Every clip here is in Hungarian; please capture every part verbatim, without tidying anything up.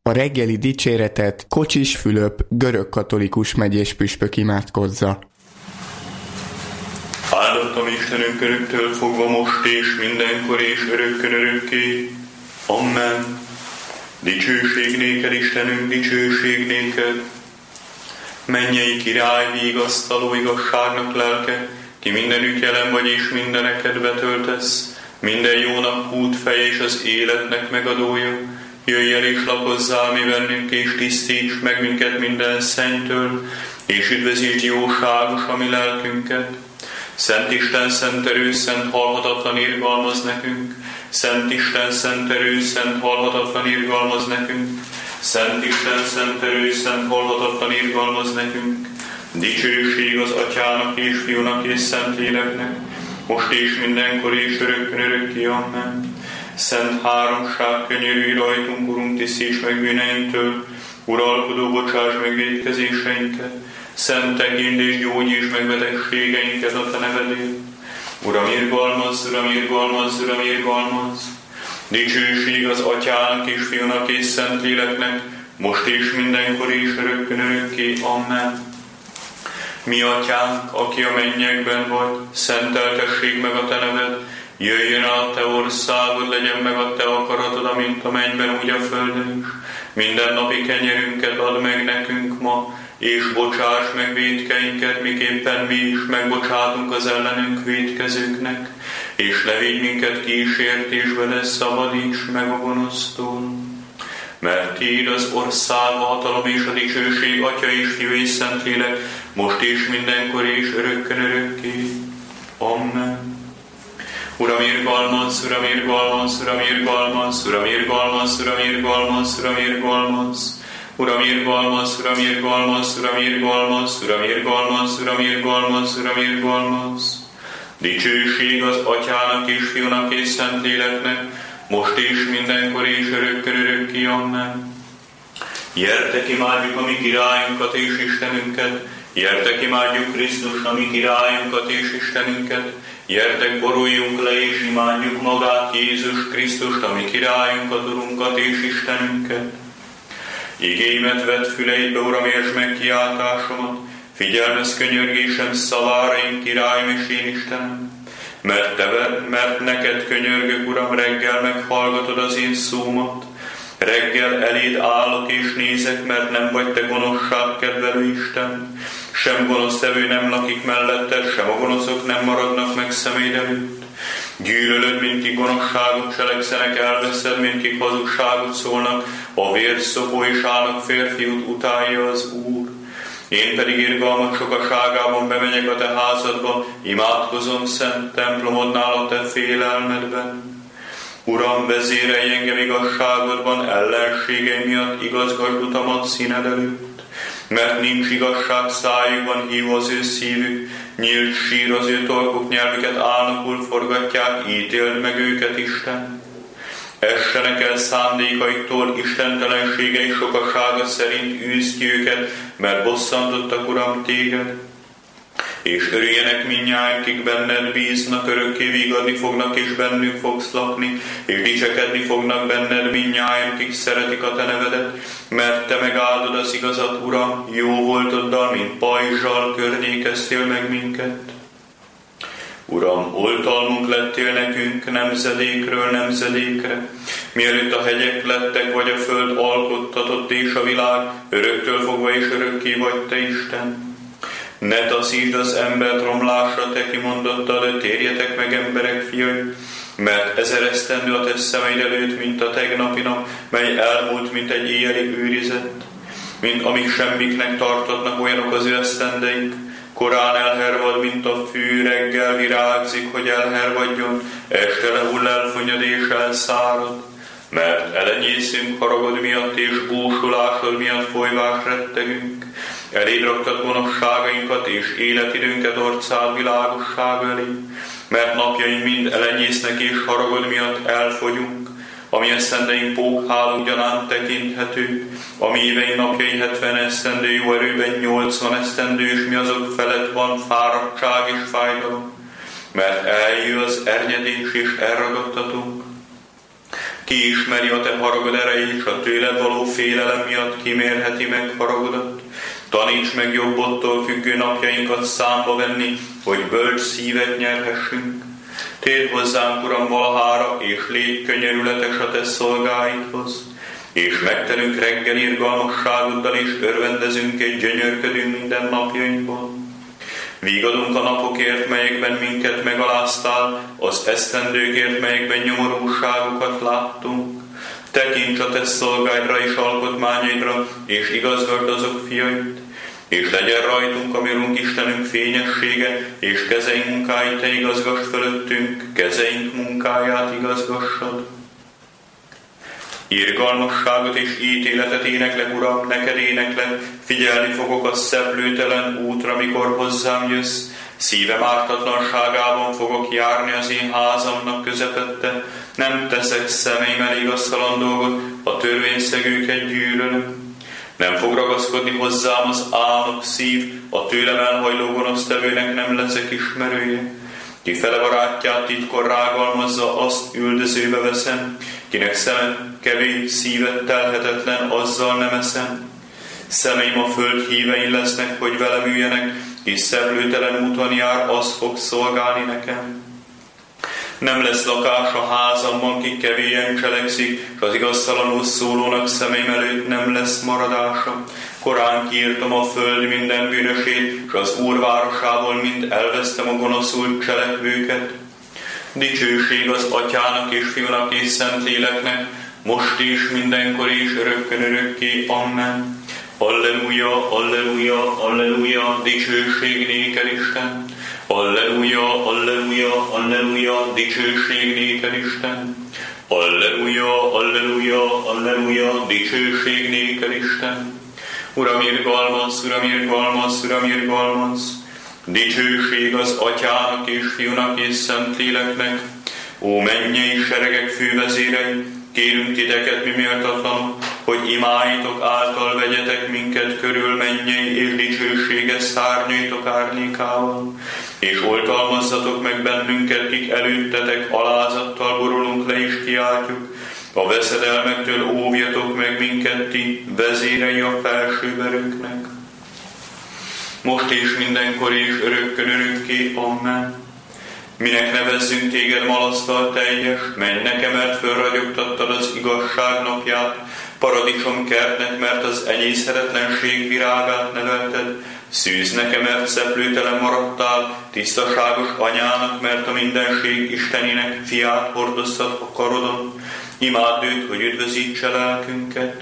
A reggeli dicséretet Kocsis Fülöp görögkatolikus megyés püspök imádkozza. Áldottam Istenünk öröktől fogva most és mindenkor és örökkön örökké. Amen. Dicsőség néked, Istenünk, dicsőség néked. Mennyei király, vigasztaló igazságnak lelke, ki mindenütt jelen vagy és mindeneket betöltesz, minden jónak útfeje és az életnek megadója. Jöjj el és lakozzál mi bennünk, és tisztíts meg minket minden szennytől, és üdvözítsd jóságos a mi lelkünket. Szent Isten, szent erő, szent halhatatlan irgalmaz nekünk. Szent Isten, szent erő, szent halhatatlan irgalmaz nekünk. Szent Isten, szent erő, szent halhatatlan irgalmaz nekünk. Dicsőség az Atyának és Fiúnak és Szentléleknek, most és mindenkor és örökkön örökké. Amen. Szent háromság, könyörülj rajtunk, Urunk, tisztíts meg bűneinktől, uralkodó, bocsáss meg vétkezéseinket, szent tekintsd és gyógyítsd meg betegségeinket a te nevedért. Uram, irgalmazz, Uram, irgalmazz, Uram, irgalmazz. Dicsőség az Atyának és Fiúnak és Szentléleknek, most és mindenkor és örökkön örökké. Amen. Mi Atyánk, aki a mennyekben vagy, szenteltessék meg a te neved, jöjjön el a te országod, legyen meg a te akaratod, amint a mennyben, úgy a földön is. Minden napi kenyerünket add meg nekünk ma, és bocsáss meg vétkeinket, miképpen mi is megbocsátunk az ellenünk vétkezőknek, és ne vigy minket kísértésbe, de szabadíts meg a gonosztól. Mert tiéd az ország, a hatalom és a dicsőség, Atya és Fiú és Szentlélek, most és mindenkor és örökkön örökké. Amen. Uram, irgalmazz, Uram, irgalmazz, Uram, irgalmazz, Uram, irgalmazz, Uram, irgalmazz, Uram, irgalmazz. Uram, irgalmazz, Uram, irgalmazz, Uram, irgalmazz, Uram, irgalmazz, Uram, irgalmazz, Uram, irgalmazz. Dicsőség az Atyának és Fiúnak és Szentléleknek, most és mindenkor és örökkön örökké. Amen. Gyertek, imádjuk a mi királyunkat és Istenünket, gyertek, imádjuk Krisztus, a mi királyunkat és Istenünket, gyertek, boruljunk le és imádjuk magát, Jézus Krisztust, a mi királyunkat, Urunkat és Istenünket. Igéimet vedd füleidbe, Uram, értsd meg kiáltásomat, figyelmezz könyörgésem szavára, én királyom és én Istenem. Mert, te, mert neked könyörgök, Uram, reggel meghallgatod az én szómat. Reggel eléd állok és nézek, mert nem vagy te gonoszságkedvelő Isten. Sem gonosztevő nem lakik melletted, sem a gonoszok nem maradnak meg szeméd előtt. Gyűlölöd, mint ki gonoszságot cselekszenek, elveszed, mint ki hazugságot szólnak, a vérszopó és állnak férfiút utálja az Úr. Én pedig irgalmat sokaságában bemegyek a te házadba, imádkozom szent templomodnál a te félelmedben. Uram, vezérelj engem igazságodban, ellenségeim miatt igazgasd utamat színed előtt. Mert nincs igazság szájukban, hív az ő szívük, nyílt sír az ő torkuk, nyelvüket álnokul forgatják, ítéld meg őket, Isten. Essenek el szándékaiktól, istentelenségei sokasága szerint űzd ki őket, mert bosszantottak, Uram, téged. És örüljenek mindnyájan, kik benned bíznak, örökké vigadni fognak, és bennük fogsz lakni, és dicsekedni fognak benned mindnyájan, kik szeretik a te nevedet, mert te megáldod az igazat, Uram, jó voltoddal, mint pajzsal környékeztél meg minket. Uram, oltalmunk lettél nekünk nemzedékről nemzedékre, mielőtt a hegyek lettek, vagy a föld alkottatott és a világ, öröktől fogva és örökké vagy te, Isten. Ne taszítsd az embert romlásra, te kimondottad, de térjetek meg, emberek fiai, mert ezer esztendő a te szemeid előtt, mint a tegnapi nap, mely elmúlt, mint egy éjjeli őrizet. Mint amíg semmiknek tartotnak, olyanok az ő esztendeink, korán elhervad, mint a fű, reggel virágzik, hogy elhervadjon, este lehull, elfonyad és elszárad. Mert elenyészünk haragod miatt és búsulásod miatt folyvás rettegünk. Eléd raktad gonoszságainkat és életidőnket orcád világosság elé. Mert napjaink mind elenyésznek és haragod miatt elfogyunk. A mi esztendeink pókháló gyanánt tekinthető, a mi éveink napjai hetven esztendő, jó erőben nyolcvan esztendő, és mi azok felett van fáradtság és fájdalom. Mert eljő az ernyedés és elragadtatunk. Ki ismeri a te haragod erejét, és a tőled való félelem miatt kimérheti meg haragodat? Taníts meg jobbodtól függő napjainkat számba venni, hogy bölcs szívet nyerhessünk. Térj hozzánk, Uram, valahára, és légy könyörületes a te szolgáidhoz. És megtelünk reggel irgalmasságoddal, és örvendezünk és gyönyörködünk minden napjainkban. Vígadunk a napokért, melyekben minket megaláztál, az esztendőkért, melyekben nyomorúságokat láttunk. Tekints a te szolgáidra és alkotmányaidra, és igazgasd azok fiait, és legyen rajtunk a mi Urunk Istenünk fényessége, és kezeink munkáit te igazgass fölöttünk, kezeink munkáját igazgassad. Irgalmasságot és ítéletet éneklek, Uram, neked éneklek, figyelni fogok a szeplőtelen útra, mikor hozzám jössz. Szívem ártatlanságában fogok járni az én házamnak közepette, nem teszek szemeim elég asztalan dolgot, a törvényszegőket gyűlölöm. Nem fog ragaszkodni hozzám az álnok szív, a tőlem elhajló gonosztevőnek nem leszek ismerője. Ki fele barátját titkon rágalmazza, azt üldözőbe veszem, kinek szeme kevés, szívet telhetetlen, azzal nem eszem. Szemeim a föld hívein lesznek, hogy velem üljenek, és szeplőtelen úton jár, az fog szolgálni nekem. Nem lesz lakás a házamban, ki kevélyen cselekszik, és az igaztalanul szólónak szemeim előtt nem lesz maradása. Korán kiírtam a föld minden bűnösét, és az Úr városából mind elvesztem a gonoszul cselekvőket. Dicsőség az Atyának és Fiúnak és Szentléleknek, most is, mindenkor és örökkön örökké. Amen. Alleluja, alleluja, alleluja, dicsőség néked Isten. Alleluja, alleluja, alleluja, dicsőség néked Isten. Alleluja, alleluja, alleluja, dicsőség néked Isten. Uram, irgalmaz, Uram, irgalmaz, Uram, irgalmaz. Dicsőség az Atyának és Fiúnak és Szentléleknek. Ó, mennyei seregek fővezérei, kérünk titeket, mi méltatlanok, hogy imáitok által vegyetek minket körül mennyei és dicsőséges szárnyaitok árnyékával, és oltalmazzatok meg bennünket, kik előttetek alázattal borulunk le és kiáltjuk. A veszedelmektől óvjatok meg minket, ti vezérei a felsőverőknek. Most és mindenkor és örökkön örökké. Amen. Minek nevezzünk téged malasztal teljes, mennynek emelt fölragyogtattad az igazság napját, paradicsom kertnek, mert az enyészhetetlenség virágát nevelted, szűznek, mert szeplőtelen maradtál, tisztaságos anyának, mert a mindenség Istenének fiát hordoztat a karodon, imádd őt, hogy üdvözítse lelkünket.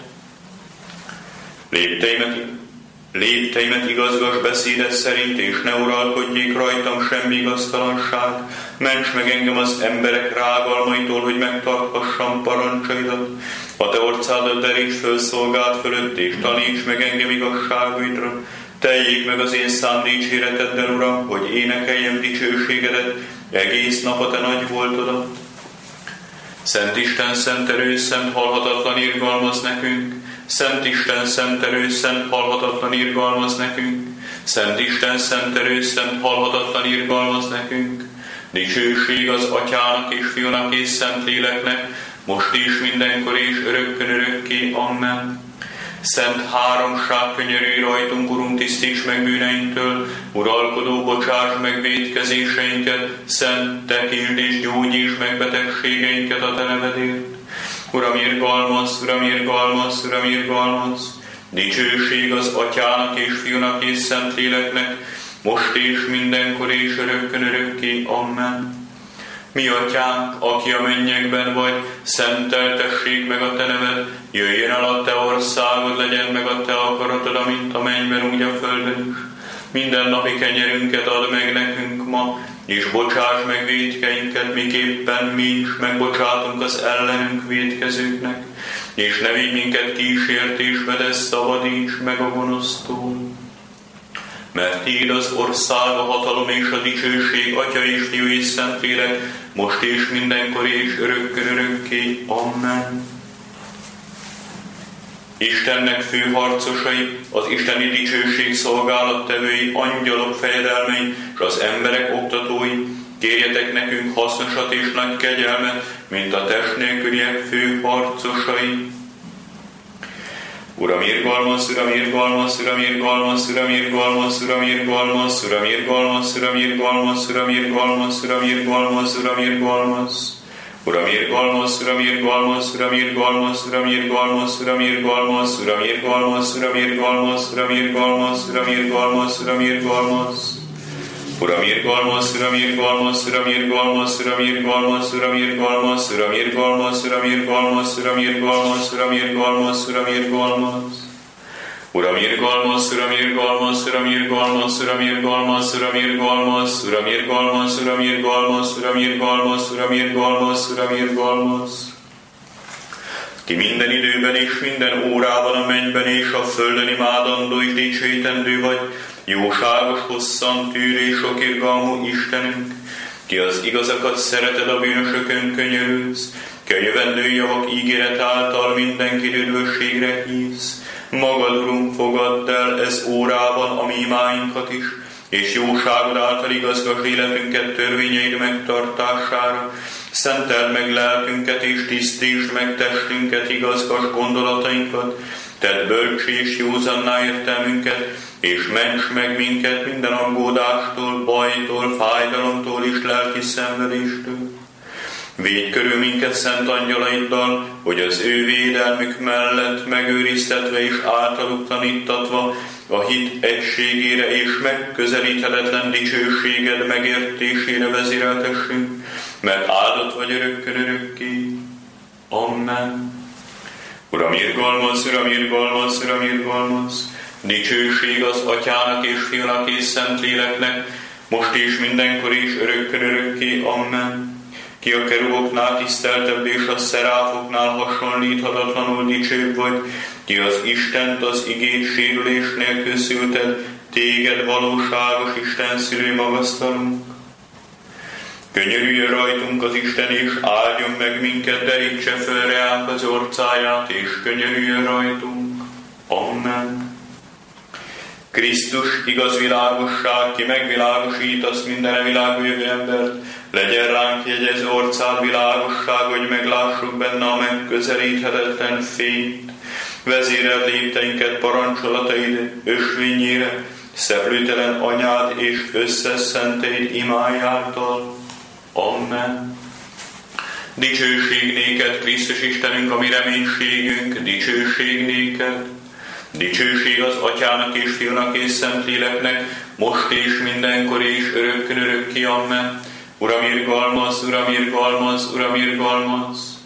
Lépteimet, lépteimet igazgass beszédet szerint, és ne uralkodjék rajtam semmi igaztalanság. Ments meg engem az emberek rágalmaitól, hogy megtarthassam parancsaidat. A te orcádat deríts föl szolgáld fölött, és taníts meg engem igazságaidra. Teljék meg az én szám dicséreteddel, Uram, hogy énekeljem dicsőségedet, egész nap a te nagy voltodat. Szent Isten, szent erő, szent halhatatlan irgalmaz nekünk. Szent Isten, szent erő, szent halhatatlan irgalmaz nekünk. Szent Isten, szent erő, szent halhatatlan irgalmaz nekünk. Dicsőség az Atyának és Fiúnak és Szentléleknek, most is, mindenkor és örökkön örökké. Amen. Szent háromság, könyörülj rajtunk, Urunk, tisztíts meg bűneinktől, uralkodó, bocsáss meg vétkezéseinket, szent, tekintsd és gyógyíts meg betegségeinket a te nevedért. Uram, irgalmaz, Uram, irgalmaz, Uram, irgalmaz. Dicsőség az Atyának és Fiúnak és Szentléleknek, most és mindenkor és örökkön örökké. Amen. Mi Atyánk, aki a mennyekben vagy, szenteltessék meg a te neved, jöjjön el a te országod, legyen meg a te akaratod, amint a mennyben, úgy a földön is. Minden napi kenyerünket add meg nekünk ma, és bocsáss meg vétkeinket, miképpen mi is megbocsátunk az ellenünk vétkezőknek, és ne vigy minket kísértésbe, de szabadíts meg a gonosztól. Mert tiéd az ország, a hatalom és a dicsőség, Atya és Fiú és Szentlélek, most és mindenkor és örökkön örökké. Amen. Istennek főharcosai, az isteni dicsőség szolgálattevői, angyalok fejedelmei, és az emberek oktatói, Kérjetek nekünk hasznosat és nagy kegyelmet, mint a test nélküliek fő harcosai. Uram, irgalmasz, Uram, irgalmasz, Uram, irgalmasz, Uram, irgalmasz, Uram, irgalmasz, Uram, irgalmasz, Uram, irgalmasz, Uram, irgalmasz, Uram, irgalmasz, Uram, irgalmasz. Uram, irgalmasz, Uram, irgalmasz, Uram, irgalmasz, Uram, irgalmasz, Uram, irgalmasz, Uram, irgalmasz, Uram, irgalmasz, Uram, irgalmasz, Uram, irgalmasz, Uram, irgalmasz. Uram, irgalmasz, Uram, irgalmasz, Uram, irgalmasz, Uram, irgalmasz, Uram, irgalmasz, Uram, irgalmasz, Uram, irgalmasz, Uram, irgalmasz, Uram, irgalmasz, Uram, irgalmasz. Uram, irgalmasz, Uram, irgalmasz, Uram, irgalmasz, Uram, irgalmasz, Uram, irgalmasz, Uram, irgalmasz, Uram, irgalmasz, Uram, irgalmasz, Uram, irgalmasz, Uram, irgalmasz. Ki minden időben és minden órában a mennyben és a földön imádandó és dicsőítendő vagy, jóságos, hosszantűrő és sokirgalmú Istenünk, ki az igazakat szereted, a bűnösökön könyörülsz, ki a jövendő javak ígéret által mindenkit üdvösségre hívsz. Magad, Urunk, fogadd el ez órában a mi imáinkat is, és jóságod által igazgasd életünket törvényeid megtartására. Szenteld meg lelkünket és tisztítsd meg testünket, igazgasd gondolatainkat, tedd bölcsé és józanná értelmünket, és ments meg minket minden aggódástól, bajtól, fájdalomtól és lelki szenvedéstől. Védj körül minket szent angyalaiddal, hogy az ő védelmük mellett megőriztetve és általuk tanítatva a hit egységére és megközelíthetetlen dicsőséged megértésére vezéreltessünk, mert áldott vagy örökkön örökké. Amen. Uram, irgalmasz, Uram, irgalmasz, Uram, irgalmasz, dicsőség az Atyának és Fiúnak és Szentléleknek, most és mindenkor és örökkön örökké. Amen. Ki a keruboknál tiszteltebb és a szeráfoknál hasonlíthatatlanul dicsőbb vagy, ki az Istent az igét sérülés nélkül szülted, téged valóságos Isten szülő magasztalunk. Könyörüljön rajtunk az Isten, és áldjon meg minket, derítse föl reánk az orcáját, és könyörüljön rajtunk. Amen. Krisztus, igaz világosság, ki megvilágosítasz minden világú jövő embert, legyen ránk jegyez orcád világosság, hogy meglássuk benne a megközelíthetetlen fényt. Vezéreld lépteinket parancsolataid ösvényére, szeplőtelen anyád és összeszenteid imájáltal. Amen. Dicsőség néked, Krisztus Istenünk, a mi reménységünk, dicsőség néked. Dicsőség az Atyának és Fiúnak és Szentléleknek, most és mindenkor és örökkön örökké. Amen. Uram, irgalmasz, Uram, irgalmasz, Uram, irgalmasz.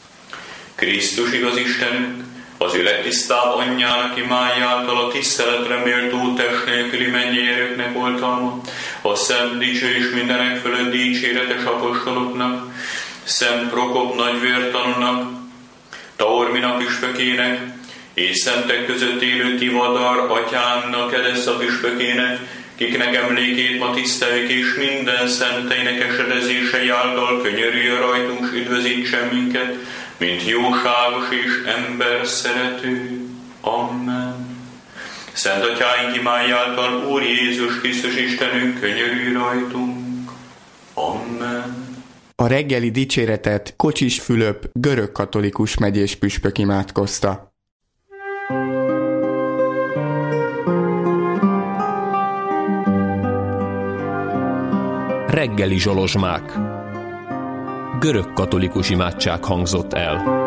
Krisztus igaz Istenünk, az ő legtisztább anyjának imájáltal a tiszteletre méltó test nélküli mennyei erőknek oltalma, a szent dicső és mindenek fölött dicséretes apostoloknak, Szent Prokop nagyvértanúnak, Taormina püspökének, és szentek között élő Tivadar atyánknak, Edessa püspökének, kiknek emlékét ma tiszteljük, és minden szenteinek esedezései által könyörüljön rajtunk, s üdvözítsen minket, mint jóságos és ember szerető. Amen. Szent atyáink imái által Úr Jézus Krisztus Istenünk, könyörülj rajtunk. Amen. A reggeli dicséretet Kocsis Fülöp görögkatolikus megyés püspök imádkozta. Reggeli zsolozsmák. Görögkatolikus imádság hangzott el.